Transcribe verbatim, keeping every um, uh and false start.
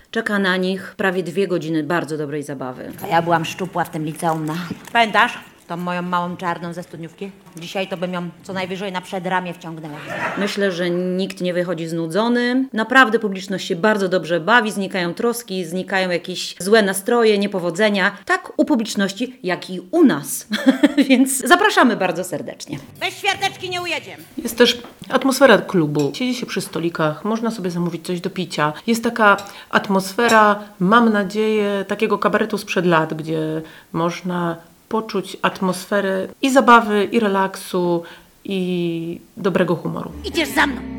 Czeka na nich prawie dwie godziny bardzo dobrej zabawy. A ja byłam szczupła w tym liceum, no. Pamiętasz tą moją małą czarną ze studniówki? Dzisiaj to bym ją co najwyżej na przedramię wciągnęła. Myślę, że nikt nie wychodzi znudzony. Naprawdę publiczność się bardzo dobrze bawi, znikają troski, znikają jakieś złe nastroje, niepowodzenia. Tak u publiczności, jak i u nas. Więc zapraszamy bardzo serdecznie. Bez świateczki nie ujedziemy. Jest też atmosfera klubu. Siedzi się przy stolikach, można sobie zamówić coś do picia. Jest taka atmosfera, mam nadzieję, takiego kabaretu sprzed lat, gdzie można poczuć atmosferę i zabawy, i relaksu, i dobrego humoru. Idziesz za mną.